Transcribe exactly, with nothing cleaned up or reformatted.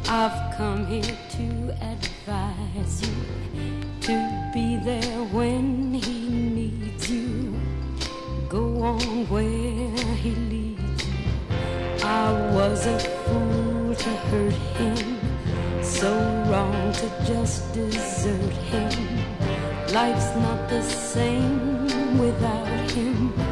I've come here to advise you to be there when he needs you. Go on where he leads you. I was a fool to hurt him, so wrong to just desert him. Life's not the same without him.